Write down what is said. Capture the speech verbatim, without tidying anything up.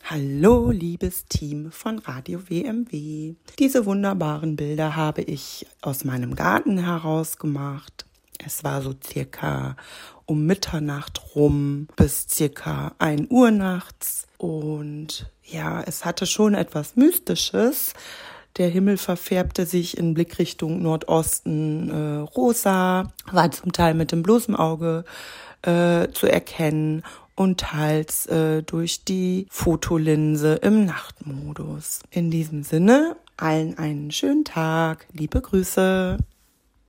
Hallo, liebes Team von Radio W M W. Diese wunderbaren Bilder habe ich aus meinem Garten heraus gemacht. Es war so circa um Mitternacht rum bis circa ein Uhr nachts. Und ja, es hatte schon etwas Mystisches. Der Himmel verfärbte sich in Blickrichtung Nordosten äh, rosa, war zum Teil mit dem bloßen Auge äh, zu erkennen und teils äh, durch die Fotolinse im Nachtmodus. In diesem Sinne, allen einen schönen Tag. Liebe Grüße.